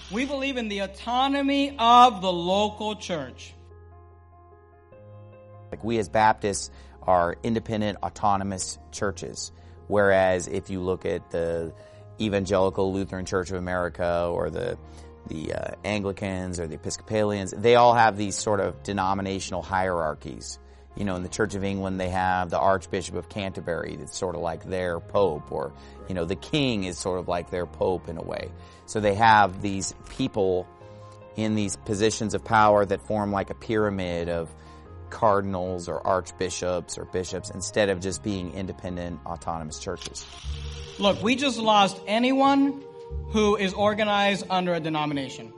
We believe in the autonomy of the local church. Like, we as Baptists are independent, autonomous churches. Whereas if you look at the Evangelical Lutheran Church of America or the Anglicans or the Episcopalians, they all have these sort of denominational hierarchies. You know, in the Church of England, they have the Archbishop of Canterbury that's sort of like their pope, or, you know, the king is sort of like their pope in a way. So they have these people in these positions of power that form like a pyramid of cardinals or archbishops or bishops, instead of just being independent, autonomous churches. Look, we just lost anyone who is organized under a denomination.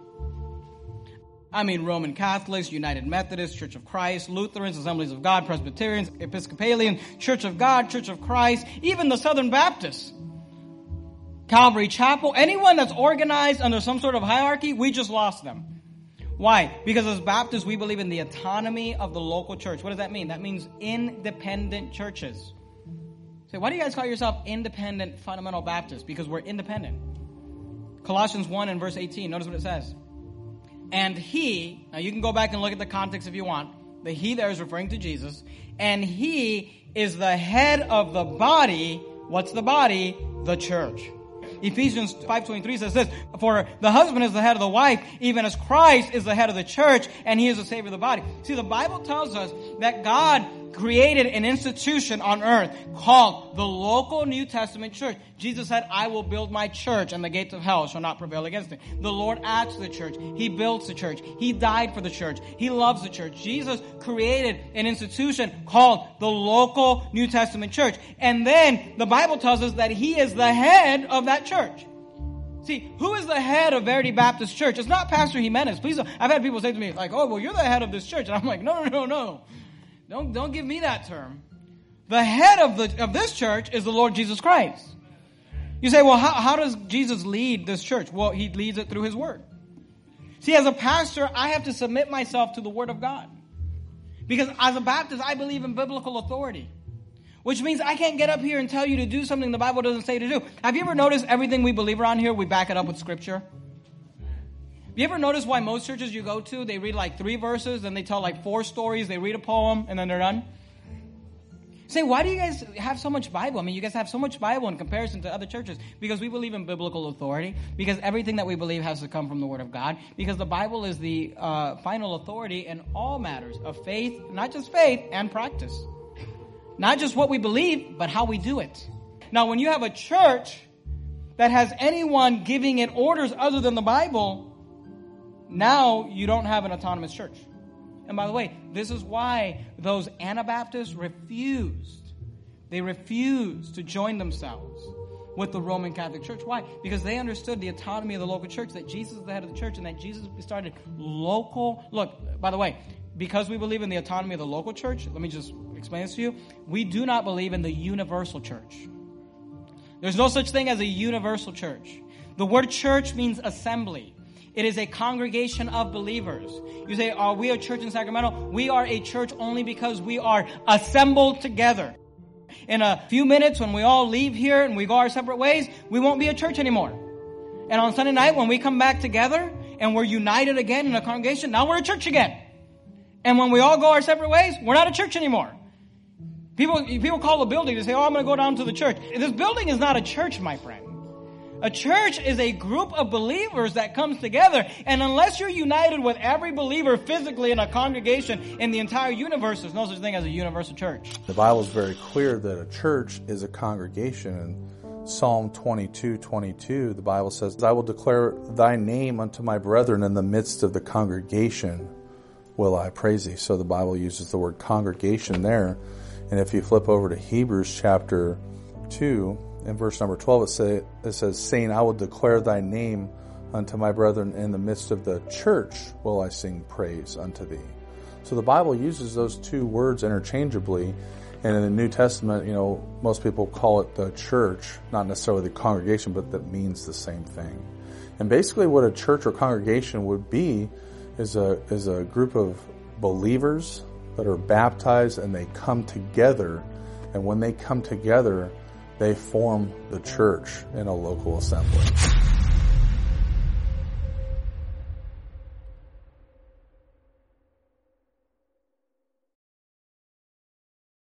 I mean, Roman Catholics, United Methodists, Church of Christ, Lutherans, Assemblies of God, Presbyterians, Episcopalians, Church of God, Church of Christ, even the Southern Baptists, Calvary Chapel, anyone that's organized under some sort of hierarchy, we just lost them. Why? Because as Baptists, we believe in the autonomy of the local church. What does that mean? That means independent churches. So why do you guys call yourself independent fundamental Baptists? Because we're independent. Colossians 1 and verse 18, notice what it says. And he, now you can go back and look at the context if you want. The he there is referring to Jesus. And he is the head of the body. What's the body? The church. Ephesians 5:23 says this, for the husband is the head of the wife, even as Christ is the head of the church, and he is the savior of the body. See, the Bible tells us that God created an institution on earth called the local New Testament church. Jesus said, I will build my church, and the gates of hell shall not prevail against it. The Lord acts the church. He builds the church. He died for the church. He loves the church. Jesus created an institution called the local New Testament church. And then the Bible tells us that he is the head of that church. See, who is the head of Verity Baptist Church? It's not Pastor Jimenez. Please, I've had people say to me, like, oh, well, you're the head of this church. And I'm like, no. Don't give me that term. The head of this church is the Lord Jesus Christ. You say, well, how does Jesus lead this church? Well, he leads it through his word. See, as a pastor, I have to submit myself to the word of God. Because as a Baptist, I believe in biblical authority. Which means I can't get up here and tell you to do something the Bible doesn't say to do. Have you ever noticed everything we believe around here, we back it up with scripture? Have you ever noticed why most churches you go to, they read like 3 verses, then they tell like 4 stories, they read a poem, and then they're done? Say, why do you guys have so much Bible? I mean, you guys have so much Bible in comparison to other churches. Because we believe in biblical authority. Because everything that we believe has to come from the Word of God. Because the Bible is the final authority in all matters of faith, not just faith, and practice. Not just what we believe, but how we do it. Now, when you have a church that has anyone giving it orders other than the Bible, now you don't have an autonomous church. And by the way, this is why those Anabaptists refused. They refused to join themselves with the Roman Catholic Church. Why? Because they understood the autonomy of the local church, that Jesus is the head of the church, and that Jesus started local. Look, by the way, because we believe in the autonomy of the local church, let me just explain this to you. We do not believe in the universal church. There's no such thing as a universal church. The word church means assembly. It is a congregation of believers. You say, are we a church in Sacramento? We are a church only because we are assembled together. In a few minutes, when we all leave here and we go our separate ways, we won't be a church anymore. And on Sunday night, when we come back together and we're united again in a congregation, now we're a church again. And when we all go our separate ways, we're not a church anymore. People call the building to say, oh, I'm going to go down to the church. This building is not a church, my friend. A church is a group of believers that comes together. And unless you're united with every believer physically in a congregation in the entire universe, there's no such thing as a universal church. The Bible is very clear that a church is a congregation. In Psalm 22:22, the Bible says, I will declare thy name unto my brethren in the midst of the congregation will I praise thee. So the Bible uses the word congregation there. And if you flip over to Hebrews chapter 2, in verse number 12, it says, saying, I will declare thy name unto my brethren in the midst of the church will I sing praise unto thee. So the Bible uses those 2 words interchangeably. And in the New Testament, most people call it the church, not necessarily the congregation, but that means the same thing. And basically what a church or congregation would be is a group of believers that are baptized and they come together. And when they come together, they form the church in a local assembly.